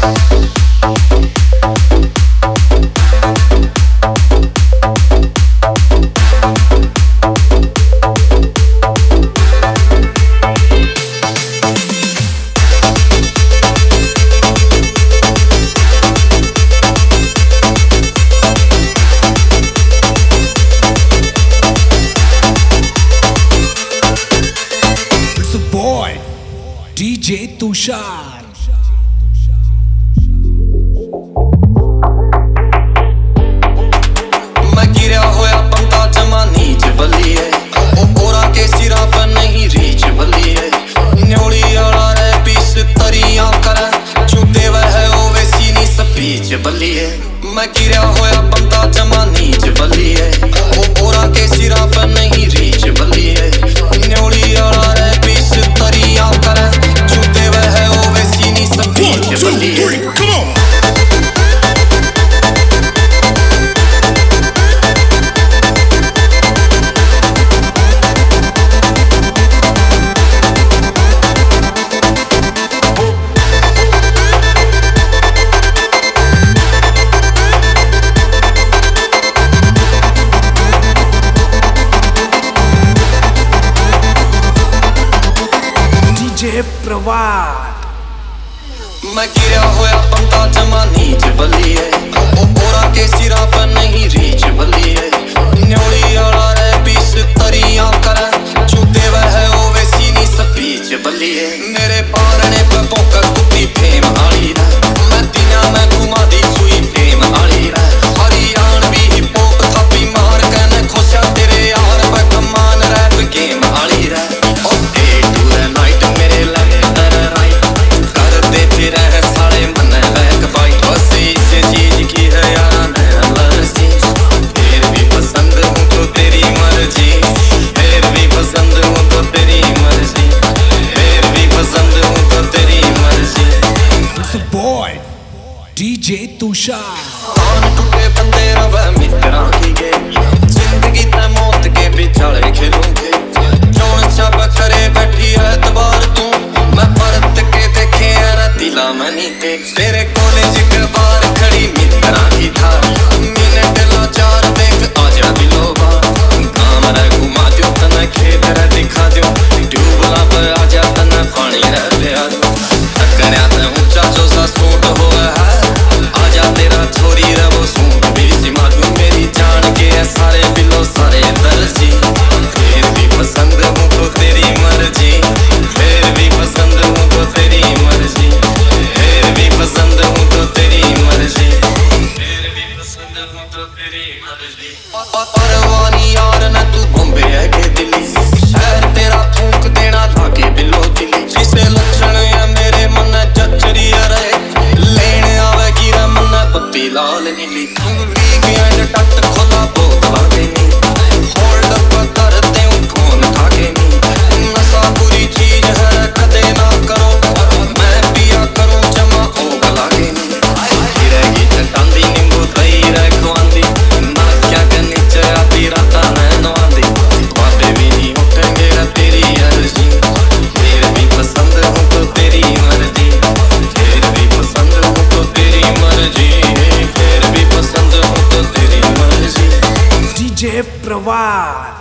DJ Tushar. मैं गिरा होया बंदा जमा नीच बल्लिए, ओरा के सिरा पर नहीं रीच बल्लिए। न्योली आला रे पीस तरियां करे, छूते वह ओवे सीनी स्पीच बल्लिए। मैं गिरा होया बंदा जमा नीच बल्लिए, ओरा के सिरा पर नहीं रीच बल्लिए। न्योली आला रे पीस तरियां करे, छूते वह ओवे सीनी स्पीच बल्लिए। प्रवाद। मैं गिरा होया बंदा जमा नीच बल्लिए, ओरा के सिरा पर नहीं रीच बल्लिए। न्योली आला रे पीस तरियां करे, छूते वह ओवे सीनी स्पीच बल्लिए। मेरे पारने पे पोकर कुत्ती फेम आली रे, मैं दिना में घुमा दी सुई फेम आली रे। हरियाण भी हिप हॉप थापी मार के न खोसा तेरे यार पे कमान रैप गेम आली रे। Oh day to the night मेरे DJ तुषार। कान टूटे बंदे रवे मित्रां की गे, जिंदगी ते मौत के बिचाले खेलूंगे। जौन सब करे बैठी है दबार तू, मैं परत के देखे है दिला मनी ते। तेरे कॉलेज के बाहर खड़ी मित्रां की थार, मिनट लाचार देख आजा दिलो बार। काम रे घुमा दो तने खेत रे दिखा दो, ट्यूबला पर आजा तने पानी रे पिया दो। टकरिया ते ऊंचा चोसा सूट होवे है, आजा तेरा छोरी रे वो सूट भी सिमा दूं। मेरी जान के सारे बिलो सारे दर्जी, फिर भी पसंद हूँ तो तेरी मर्जी। फिर भी पसंद हूँ तो तेरी मर्जी। फिर भी पसंद हूँ तो तेरी मर्जी। फिर भी पसंद हूँ तो तेरी मर्जी। परवानी यार न तू बॉम्बे है के दिल्ली, शहर तेरा थूक देना लागे बिलो दिल्ली। जिसे लक्षण है मेरे मन चचरी रहे, लेने आवेगी रे मन पत्ती लाल नीली। वीकेंड टट खोला बोतला देनी, होल्ड अप करते हूँ फोन उठाके नी। नशा बुरी चीज है कदे ना करो, मैं पिया करूँ जमा ओ गला के नी। गिरेगी चटांदी नींबू दही रे खुआंदी, ना क्या के नीचे आती राता नैनवांदी। बातें भी नहीं उठेंगे रे तेरी अर्जी, फिर भी पसंद हूँ तो तेरी मर्जी। फिर भी पसंद हूँ तो तेरी मर्जी। फिर भी पसंद हूँ तो तेरी मर्जी। DJ प्रवाद।